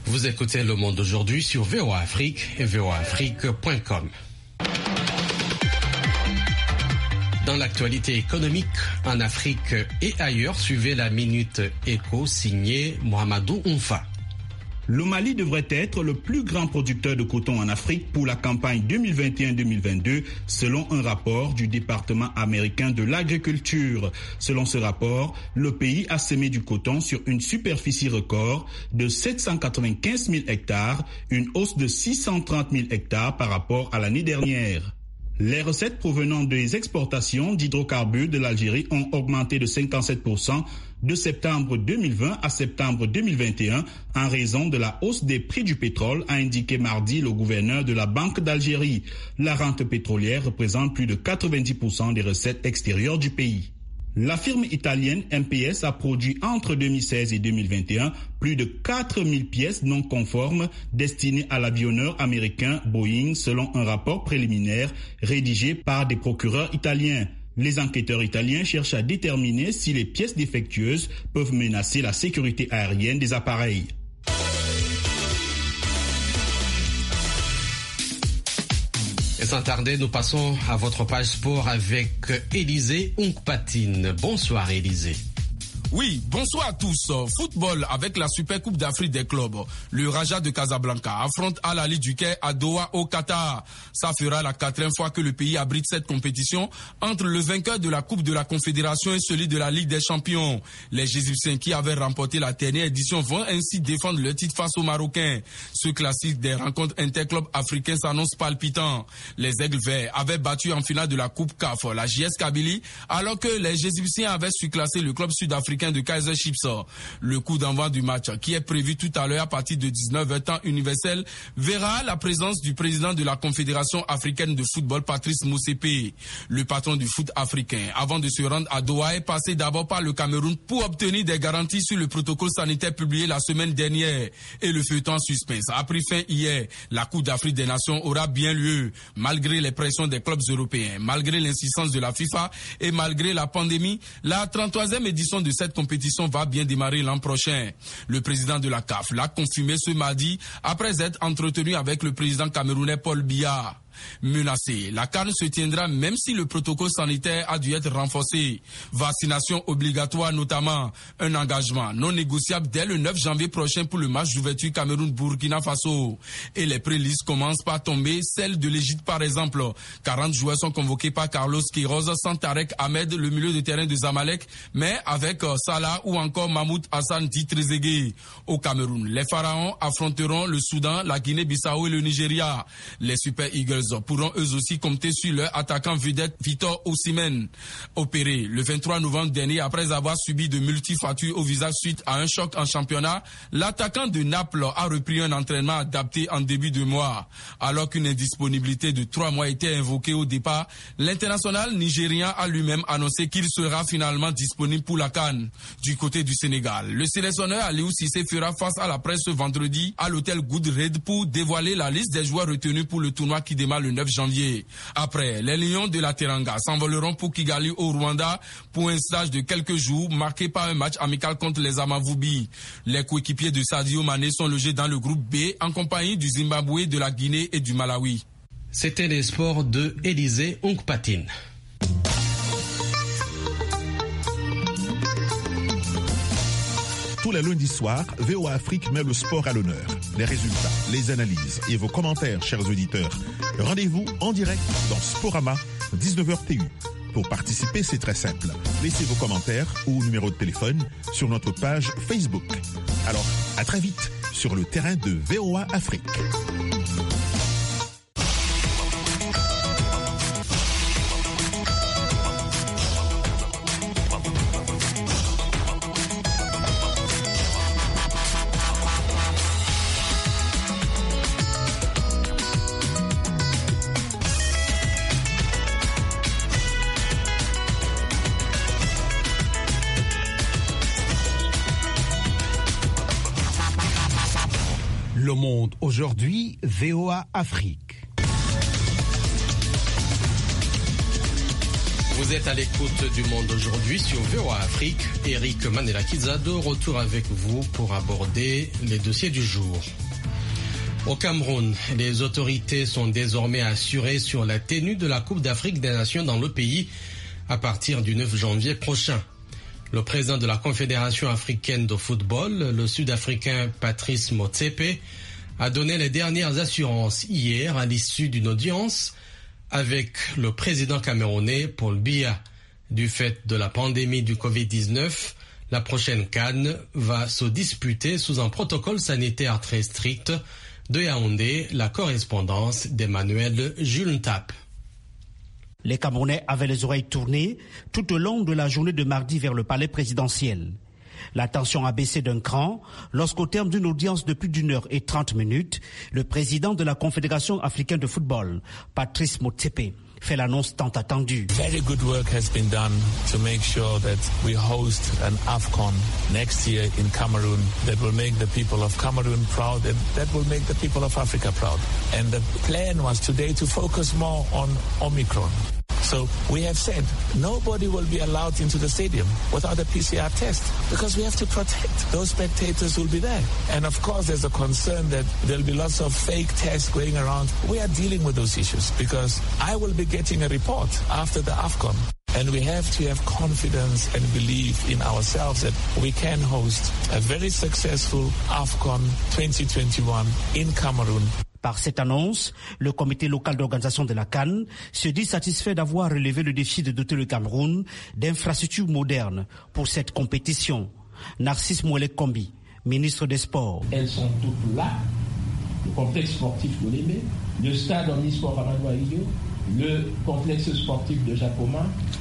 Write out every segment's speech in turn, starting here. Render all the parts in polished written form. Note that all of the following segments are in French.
Vous écoutez Le Monde aujourd'hui sur VOA Afrique et voaafrique.com. Dans l'actualité économique, en Afrique et ailleurs, suivez la Minute Éco signée Mohamedou Oumfa. Le Mali devrait être le plus grand producteur de coton en Afrique pour la campagne 2021-2022, selon un rapport du département américain de l'agriculture. Selon ce rapport, le pays a semé du coton sur une superficie record de 795 000 hectares, une hausse de 630 000 hectares par rapport à l'année dernière. Les recettes provenant des exportations d'hydrocarbures de l'Algérie ont augmenté de 57% de septembre 2020 à septembre 2021 en raison de la hausse des prix du pétrole, a indiqué mardi le gouverneur de la Banque d'Algérie. La rente pétrolière représente plus de 90% des recettes extérieures du pays. La firme italienne MPS a produit entre 2016 et 2021 plus de 4000 pièces non conformes destinées à l'avionneur américain Boeing, selon un rapport préliminaire rédigé par des procureurs italiens. Les enquêteurs italiens cherchent à déterminer si les pièces défectueuses peuvent menacer la sécurité aérienne des appareils. Et sans tarder, nous passons à votre page sport avec Élisée Onkpatine. Bonsoir Élisée. Oui, bonsoir à tous. Football avec la Super Coupe d'Afrique des clubs. Le Raja de Casablanca affronte Al Ahly du Caire à Doha au Qatar. Ça fera la 4e fois que le pays abrite cette compétition entre le vainqueur de la Coupe de la Confédération et celui de la Ligue des Champions. Les Égyptiens qui avaient remporté la dernière édition vont ainsi défendre le titre face aux Marocains. Ce classique des rencontres interclubs africains s'annonce palpitant. Les Aigles Verts avaient battu en finale de la Coupe CAF la JS Kabylie, alors que les Égyptiens avaient surclassé le club sud-africain de Kaizer Chiefs. Le coup d'envoi du match, qui est prévu tout à l'heure à partir de 19h temps universel, verra la présence du président de la Confédération africaine de football, Patrice Motsepe. Le patron du foot africain, avant de se rendre à Doha, est passé d'abord par le Cameroun pour obtenir des garanties sur le protocole sanitaire publié la semaine dernière. Et le feuilleton suspense a pris fin hier. La Coupe d'Afrique des Nations aura bien lieu, malgré les pressions des clubs européens, malgré l'insistance de la FIFA et malgré la pandémie. La 33e édition de cette compétition va bien démarrer l'an prochain. Le président de la CAF l'a confirmé ce mardi après être entretenu avec le président camerounais Paul Biya. Menacé, la CAN se tiendra même si le protocole sanitaire a dû être renforcé. Vaccination obligatoire notamment, un engagement non négociable dès le 9 janvier prochain pour le match d'ouverture Cameroun-Burkina Faso. Et les prélistes commencent par tomber, celle de l'Égypte par exemple. 40 joueurs sont convoqués par Carlos Queiroz, sans Tarek Ahmed, le milieu de terrain de Zamalek, mais avec Salah ou encore Mahmoud Hassan dit Trezeguet. Au Cameroun, les Pharaons affronteront le Soudan, la Guinée-Bissau et le Nigeria. Les Super Eagles pourront eux aussi compter sur leur attaquant vedette Victor Osimhen. Opéré le 23 novembre dernier après avoir subi de multiples fractures au visage suite à un choc en championnat, l'attaquant de Naples a repris un entraînement adapté en début de mois. Alors qu'une indisponibilité de 3 mois était invoquée au départ, l'international nigérien a lui-même annoncé qu'il sera finalement disponible pour la CAN. Du côté du Sénégal, le sélectionneur Aliou Cissé fera face à la presse ce vendredi à l'hôtel Goodred pour dévoiler la liste des joueurs retenus pour le tournoi qui démarre le 9 janvier. Après, les Lions de la Teranga s'envoleront pour Kigali au Rwanda pour un stage de quelques jours marqué par un match amical contre les Amavubi. Les coéquipiers de Sadio Mané sont logés dans le groupe B en compagnie du Zimbabwe, de la Guinée et du Malawi. C'était les sports de Élisée Onkpatine. Tous les lundis soirs, VOA Afrique met le sport à l'honneur. Les résultats, les analyses et vos commentaires, chers auditeurs. Rendez-vous en direct dans Sporama, 19h TU. Pour participer, c'est très simple. Laissez vos commentaires ou numéro de téléphone sur notre page Facebook. Alors, à très vite sur le terrain de VOA Afrique. Le Monde aujourd'hui, VOA Afrique. Vous êtes à l'écoute du Monde aujourd'hui sur VOA Afrique. Eric Manela-Kiza de retour avec vous pour aborder les dossiers du jour. Au Cameroun, les autorités sont désormais assurées sur la tenue de la Coupe d'Afrique des Nations dans le pays à partir du 9 janvier prochain. Le président de la Confédération africaine de football, le Sud-Africain Patrice Motsepe, a donné les dernières assurances hier à l'issue d'une audience avec le président camerounais Paul Biya. Du fait de la pandémie du Covid-19, la prochaine CAN va se disputer sous un protocole sanitaire très strict. De Yaoundé, la correspondance d'Emmanuel Jules-Ntap. Les Camerounais avaient les oreilles tournées tout au long de la journée de mardi vers le palais présidentiel. La tension a baissé d'un cran lorsqu'au terme d'une audience de plus d'1h30, le président de la Confédération africaine de football, Patrice Motsepe, fait l'annonce tant attendue. Very good work has been done to make sure that we host an AFCON next year in Cameroon that will make the people of Cameroon proud and that will make the people of Africa proud. And the plan was today to focus more on Omicron. So we have said nobody will be allowed into the stadium without a PCR test because we have to protect those spectators who will be there. And of course there's a concern that there'll be lots of fake tests going around. We are dealing with those issues because I will be getting a report after the AFCON. And we have to have confidence and believe in ourselves that we can host a very successful AFCON 2021 in Cameroon. Par cette annonce, le comité local d'organisation de la CAN se dit satisfait d'avoir relevé le défi de doter le Cameroun d'infrastructures modernes pour cette compétition. Narcisse Mouelek Kombi, ministre des Sports. Elles sont toutes là. Le complexe sportif de Lébé, le stade omnisport Amadou Ahidjo, le complexe sportif de Japoma,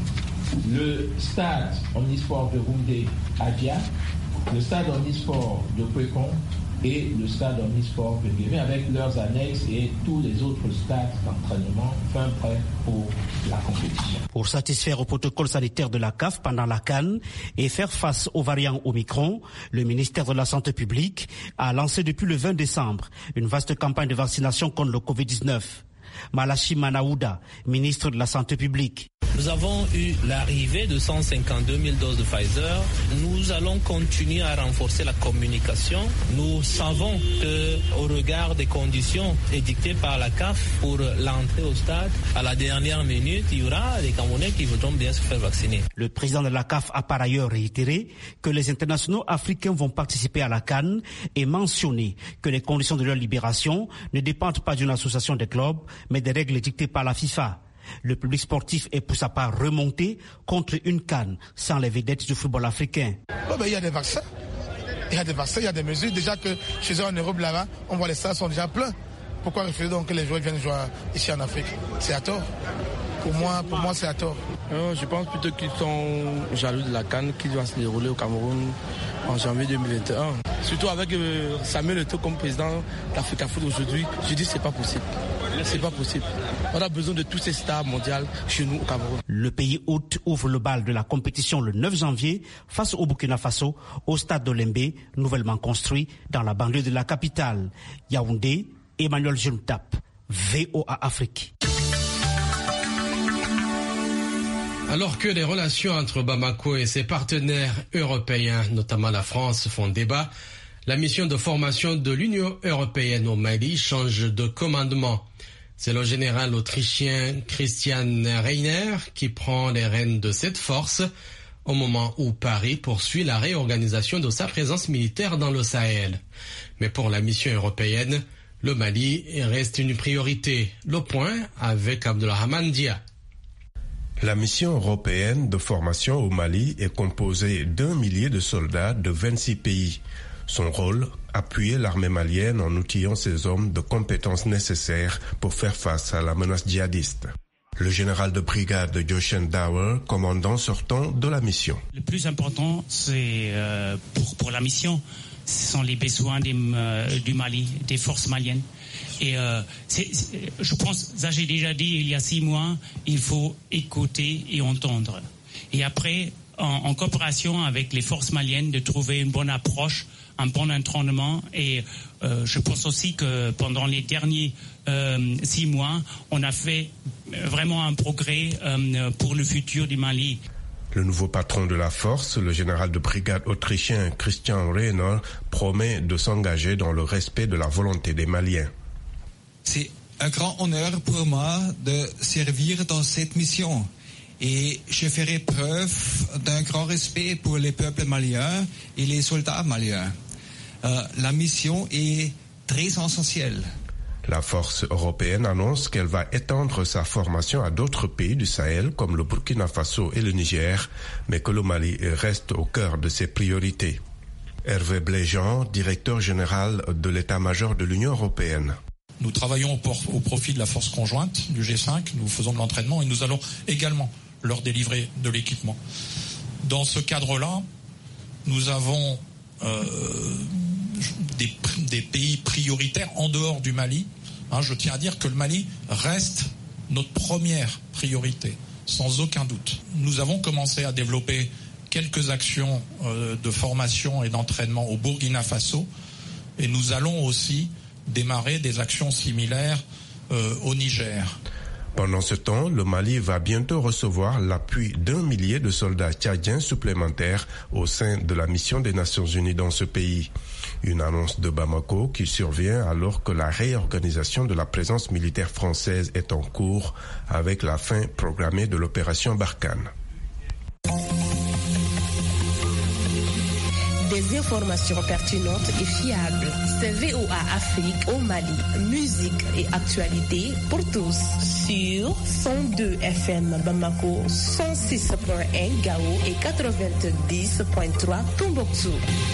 le stade omnisport de Roundé Adia, le stade omnisport de Kwekon et le stade omnisport de Guémé avec leurs annexes et tous les autres stades d'entraînement fin prêts pour la compétition. Pour satisfaire au protocole sanitaire de la CAF pendant la CAN et faire face aux variants Omicron, le ministère de la Santé publique a lancé depuis le 20 décembre une vaste campagne de vaccination contre le Covid-19. Malachi Manaouda, ministre de la Santé publique. Nous avons eu l'arrivée de 152 000 doses de Pfizer. Nous allons continuer à renforcer la communication. Nous savons qu'au regard des conditions édictées par la CAF pour l'entrée au stade, à la dernière minute, il y aura des Camerounais qui voudront bien se faire vacciner. Le président de la CAF a par ailleurs réitéré que les internationaux africains vont participer à la CAN et mentionné que les conditions de leur libération ne dépendent pas d'une association des clubs, mais des règles dictées par la FIFA. Le public sportif est pour sa part remonté contre une CAN sans les vedettes du football africain. Il y a des vaccins, il y a des mesures. Déjà que chez eux en Europe là-bas, on voit les stades sont déjà pleins. Pourquoi refuser donc que les joueurs viennent jouer ici en Afrique? C'est à tort. Pour moi, c'est à tort. Je pense plutôt qu'ils sont jaloux de la CAN qui doit se dérouler au Cameroun en janvier 2021. Surtout avec Samuel Eto'o comme président d'Africa Foot aujourd'hui, je dis que c'est pas possible. C'est pas possible. On a besoin de tous ces stars mondiales chez nous au Cameroun. Le pays hôte ouvre le bal de la compétition le 9 janvier face au Burkina Faso au stade d'Olembe, nouvellement construit dans la banlieue de la capitale. Yaoundé, Emmanuel Jules-Ntap, VOA Afrique. Alors que les relations entre Bamako et ses partenaires européens, notamment la France, font débat, la mission de formation de l'Union européenne au Mali change de commandement. C'est le général autrichien Christian Reiner qui prend les rênes de cette force au moment où Paris poursuit la réorganisation de sa présence militaire dans le Sahel. Mais pour la mission européenne, le Mali reste une priorité. Le point avec Abdelrahman Dia. La mission européenne de formation au Mali est composée d'1 millier de soldats de 26 pays. Son rôle, appuyer l'armée malienne en outillant ses hommes de compétences nécessaires pour faire face à la menace djihadiste. Le général de brigade Joshen Dauer, commandant sortant de la mission. Le plus important, c'est pour la mission, ce sont les besoins du Mali, des forces maliennes. Et je pense, ça j'ai déjà dit il y a 6 mois, il faut écouter et entendre. Et après, en coopération avec les forces maliennes, de trouver une bonne approche, un bon entraînement. Et je pense aussi que pendant les derniers 6 mois, on a fait vraiment un progrès pour le futur du Mali. Le nouveau patron de la force, le général de brigade autrichien Christian Reiner, promet de s'engager dans le respect de la volonté des Maliens. C'est un grand honneur pour moi de servir dans cette mission et je ferai preuve d'un grand respect pour les peuples maliens et les soldats maliens. La mission est très essentielle. La force européenne annonce qu'elle va étendre sa formation à d'autres pays du Sahel comme le Burkina Faso et le Niger, mais que le Mali reste au cœur de ses priorités. Hervé Bléjean, directeur général de l'état-major de l'Union européenne. Nous travaillons au profit de la force conjointe du G5, nous faisons de l'entraînement et nous allons également leur délivrer de l'équipement. Dans ce cadre-là, nous avons des pays prioritaires en dehors du Mali. Je tiens à dire que le Mali reste notre première priorité, sans aucun doute. Nous avons commencé à développer quelques actions de formation et d'entraînement au Burkina Faso et nous allons aussi démarrer des actions similaires au Niger. Pendant ce temps, le Mali va bientôt recevoir l'appui d'1 millier de soldats tchadiens supplémentaires au sein de la mission des Nations Unies dans ce pays. Une annonce de Bamako qui survient alors que la réorganisation de la présence militaire française est en cours avec la fin programmée de l'opération Barkhane. Des informations pertinentes et fiables. C'est VOA Afrique au Mali. Musique et actualité pour tous. Sur 102 FM Bamako, 106.1 Gao et 90.3 Tombouctou.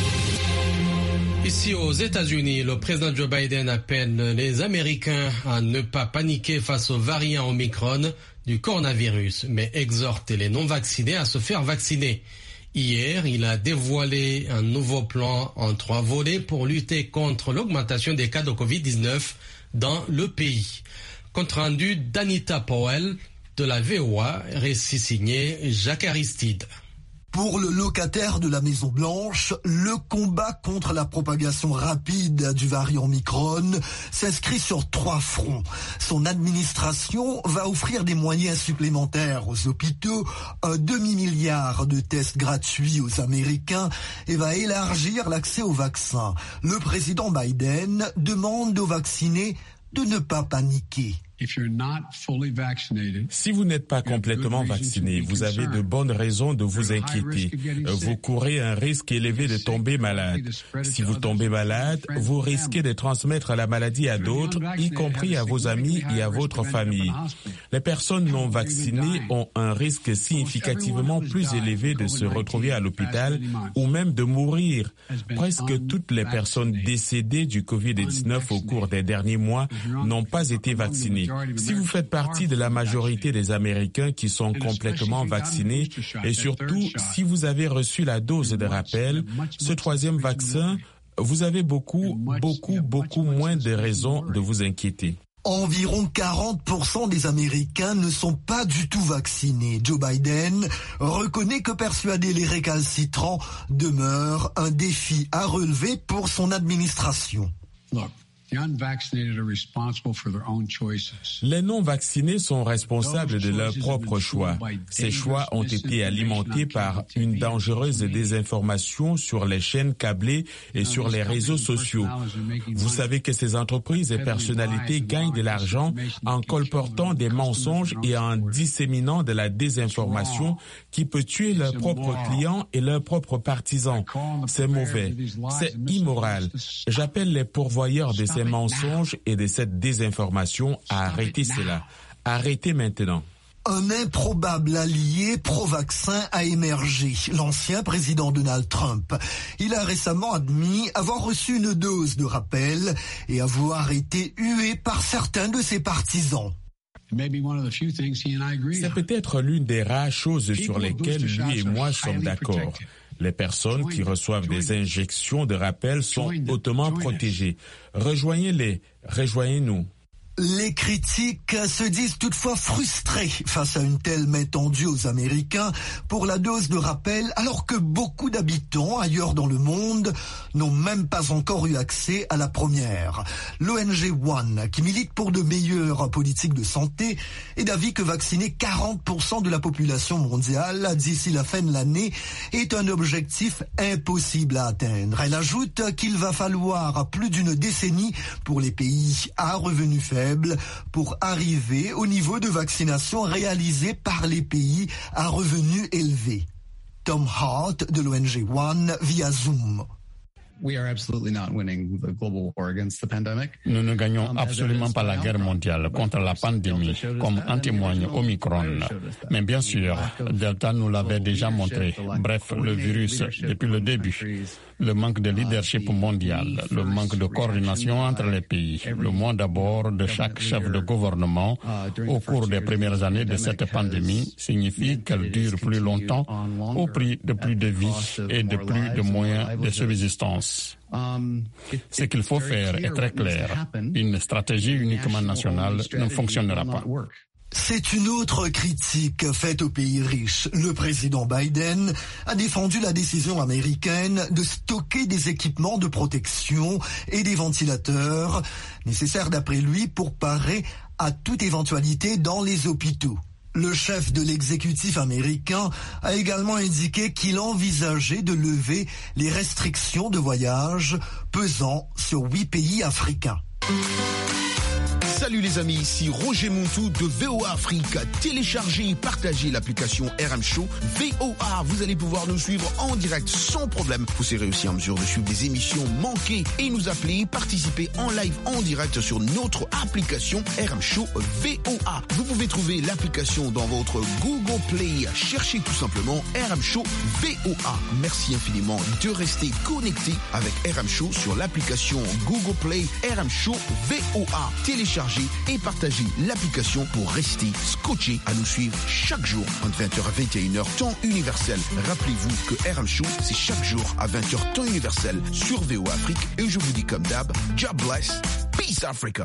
Ici aux États-Unis, le président Joe Biden appelle les Américains à ne pas paniquer face au variant Omicron du coronavirus, mais exhorte les non-vaccinés à se faire vacciner. Hier, il a dévoilé un nouveau plan en 3 volets pour lutter contre l'augmentation des cas de Covid-19 dans le pays. Compte rendu d'Anita Powell de la VOA, récit signé Jacques Aristide. Pour le locataire de la Maison-Blanche, le combat contre la propagation rapide du variant Omicron s'inscrit sur 3 fronts. Son administration va offrir des moyens supplémentaires aux hôpitaux, un demi-milliard de tests gratuits aux Américains et va élargir l'accès aux vaccins. Le président Biden demande aux vaccinés de ne pas paniquer. Si vous n'êtes pas complètement vacciné, vous avez de bonnes raisons de vous inquiéter. Vous courez un risque élevé de tomber malade. Si vous tombez malade, vous risquez de transmettre la maladie à d'autres, y compris à vos amis et à votre famille. Les personnes non vaccinées ont un risque significativement plus élevé de se retrouver à l'hôpital ou même de mourir. Presque toutes les personnes décédées du Covid-19 au cours des derniers mois n'ont pas été vaccinées. Si vous faites partie de la majorité des Américains qui sont complètement vaccinés et surtout si vous avez reçu la dose de rappel, ce 3e vaccin, vous avez beaucoup moins de raisons de vous inquiéter. Environ 40% des Américains ne sont pas du tout vaccinés. Joe Biden reconnaît que persuader les récalcitrants demeure un défi à relever pour son administration. Les non-vaccinés sont responsables de leurs propres choix. Ces choix ont été alimentés par une dangereuse désinformation sur les chaînes câblées et sur les réseaux sociaux. Vous savez que ces entreprises et personnalités gagnent de l'argent en colportant des mensonges et en disséminant de la désinformation qui peut tuer leurs propres clients et leurs propres partisans. C'est mauvais, c'est immoral. J'appelle les pourvoyeurs de ces mensonges et de cette désinformation à arrêter cela. Arrêtez maintenant. Un improbable allié pro-vaccin a émergé, l'ancien président Donald Trump. Il a récemment admis avoir reçu une dose de rappel et avoir été hué par certains de ses partisans. C'est peut-être l'une des rares choses sur lesquelles lui et moi sommes d'accord. Les personnes qui reçoivent des injections de rappel sont hautement protégées. Rejoignez-les, rejoignez-nous. Les critiques se disent toutefois frustrés face à une telle main tendue aux Américains pour la dose de rappel, alors que beaucoup d'habitants ailleurs dans le monde n'ont même pas encore eu accès à la première. L'ONG One, qui milite pour de meilleures politiques de santé, est d'avis que vacciner 40% de la population mondiale d'ici la fin de l'année est un objectif impossible à atteindre. Elle ajoute qu'il va falloir plus d'une décennie pour les pays à revenus faibles pour arriver au niveau de vaccination réalisé par les pays à revenus élevés. Tom Hart de l'ONG One via Zoom. Nous ne gagnons absolument pas la guerre mondiale contre la pandémie, comme en témoigne Omicron. Mais bien sûr, Delta nous l'avait déjà montré. Bref, le virus, depuis le début. Le manque de leadership mondial, le manque de coordination entre les pays, le mois d'abord de chaque chef de gouvernement au cours des premières années de cette pandémie signifie qu'elle dure plus longtemps au prix de plus de vies et de plus de moyens de subsistance. Ce qu'il faut faire est très clair. Une stratégie uniquement nationale ne fonctionnera pas. C'est une autre critique faite aux pays riches. Le président Biden a défendu la décision américaine de stocker des équipements de protection et des ventilateurs nécessaires d'après lui pour parer à toute éventualité dans les hôpitaux. Le chef de l'exécutif américain a également indiqué qu'il envisageait de lever les restrictions de voyage pesant sur 8 pays africains. Salut les amis, ici Roger Montou de VOA Afrique. Téléchargez et partagez l'application RM Show VOA. Vous allez pouvoir nous suivre en direct sans problème. Vous serez aussi en mesure de suivre des émissions manquées et nous appeler, participer en live en direct sur notre application RM Show VOA. Vous pouvez trouver l'application dans votre Google Play. Cherchez tout simplement RM Show VOA. Merci infiniment de rester connecté avec RM Show sur l'application Google Play RM Show VOA. Téléchargez et partagez l'application pour rester scotché à nous suivre chaque jour entre 20h à 21h temps universel. Rappelez-vous que RM Show, c'est chaque jour à 20h temps universel sur VOA Afrique et je vous dis comme d'hab, God bless, peace Africa.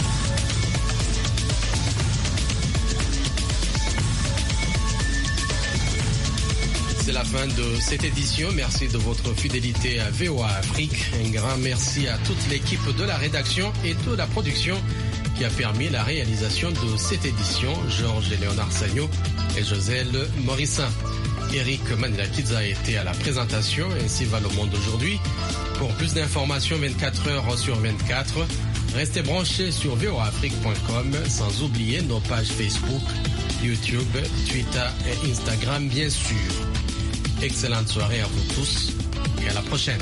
C'est la fin de cette édition. Merci de votre fidélité à VOA Afrique. Un grand merci à toute l'équipe de la rédaction et de la production qui a permis la réalisation de cette édition. Georges et Léonard Sagno et Joselle Morissin. Eric Manila-Kidza était à la présentation. Ainsi va le monde aujourd'hui. Pour plus d'informations 24 heures sur 24, restez branchés sur voaafrique.com, sans oublier nos pages Facebook, YouTube, Twitter et Instagram bien sûr. Excellente soirée à vous tous et à la prochaine.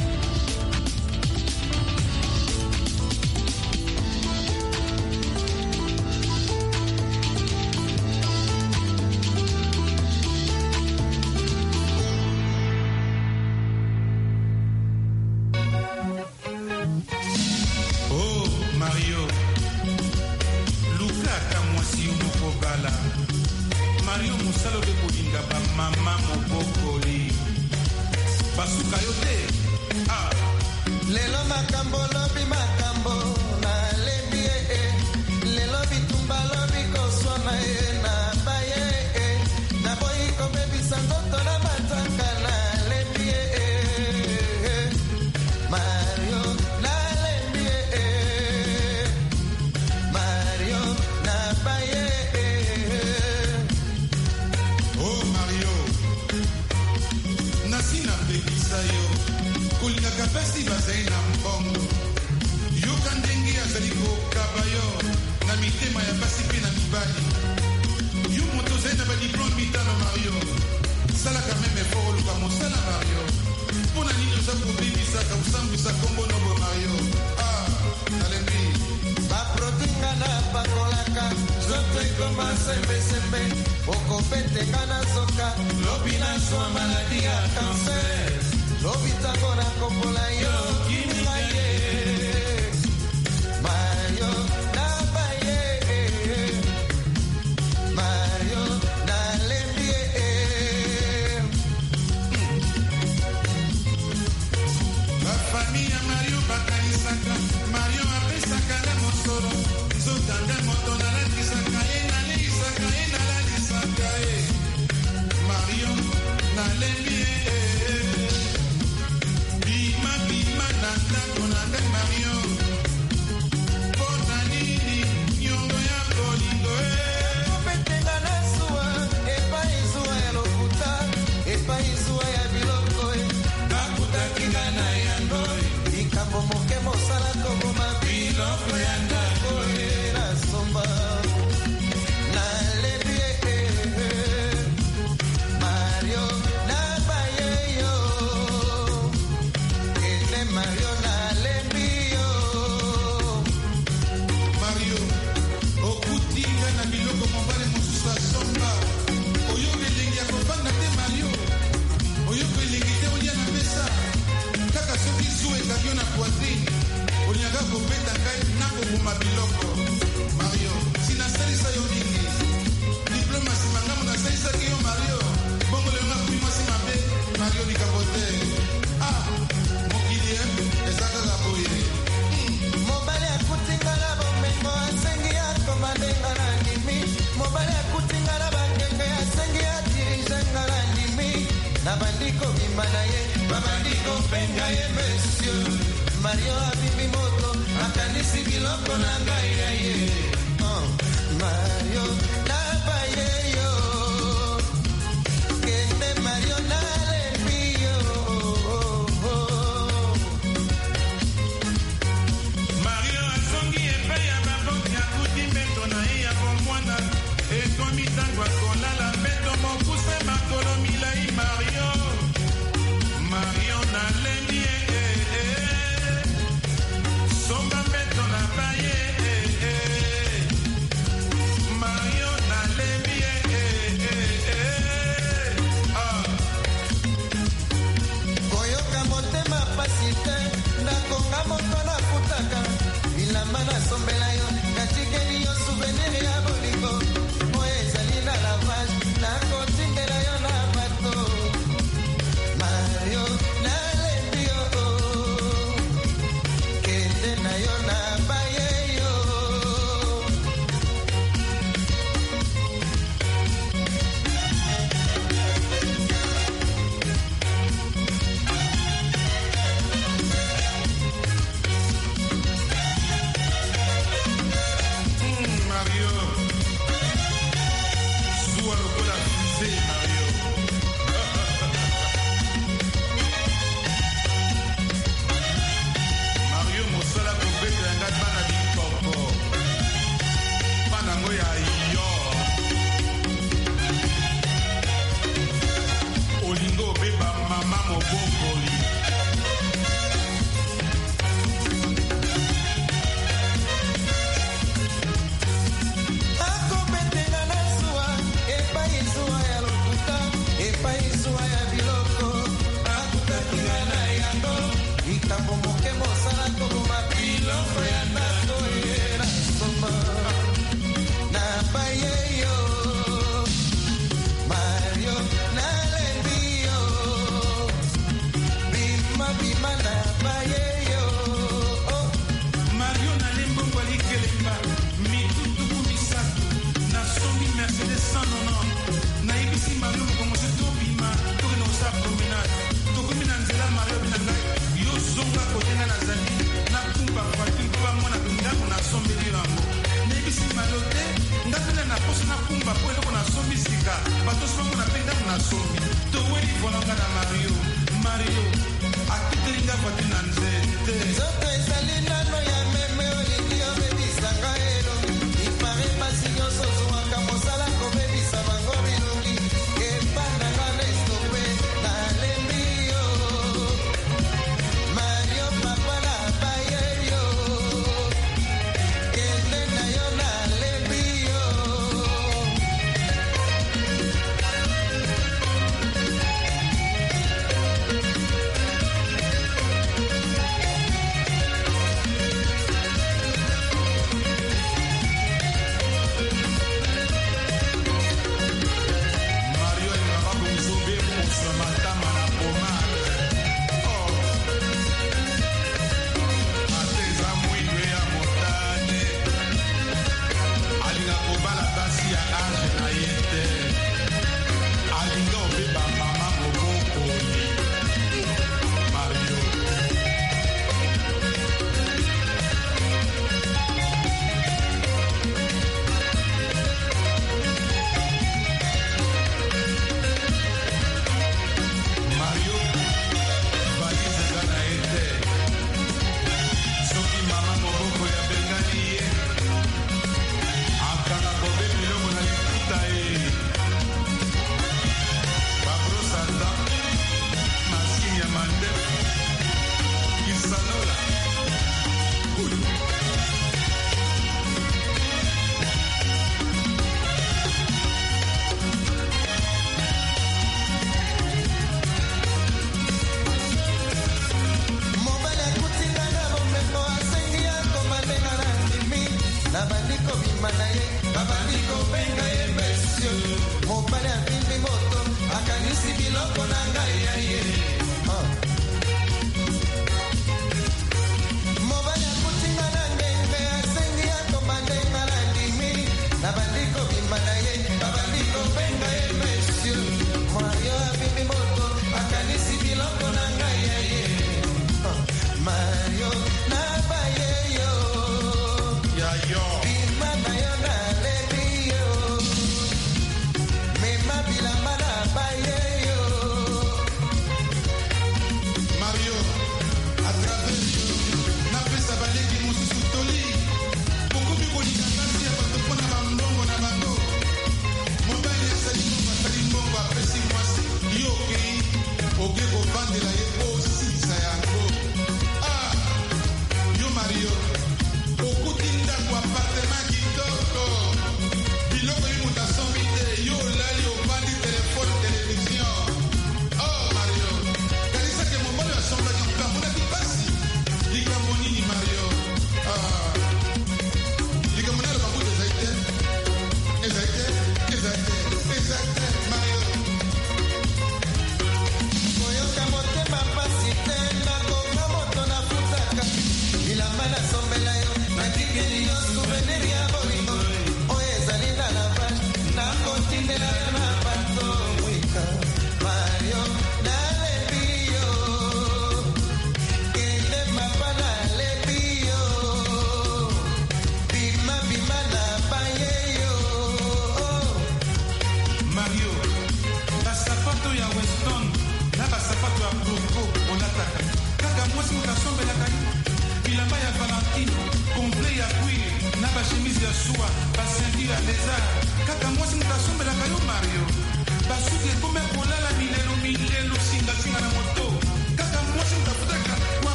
Oh Mario, Luka kamwasi umukobala. Mario musalo de kolinga ba mama mobokoli. Basuka yote. Ah. Lelo makambo lobi makambo na lebi lelo bitumba lobi koswana na baye na boyi ko bebi sangoto na matanga na lebi Mario na lebi Mario na baye. Oh Mario, nasina bekisa yo, kulinga kapesi bazai na mbongo, yo kandengi azali kokabayo, na mitema ya basi pe na mibali, yo moto zai na badiplome mitano Mario, sala kameme fort luka mosala Mario, pona nini oza kobebisaka osambwisa kombo nobo Mario, ah, nalembi. Baprotinga na pakolaka zoto ekoma sembesembe okopetenga na zoka lobi na zwa maladi ya kanser lobi tango na kopola yo kininga ye Mario na baye Mario na lembi Ma famille Mario bakanisaka Mario apesaka na mosolo nzotanga Mario Habibi Moto, Makanisi Biloko Nangaye, Mario Nabaye yo, Kende Mario Nalemio, Mario Asongi Epeya Babongi Akuti Meto na iya Bomwana, Ekomi Tangwa Kolala Meto Mokuse Makolo Milai Mario, Mario Nalemie. Somba Meto na Baye,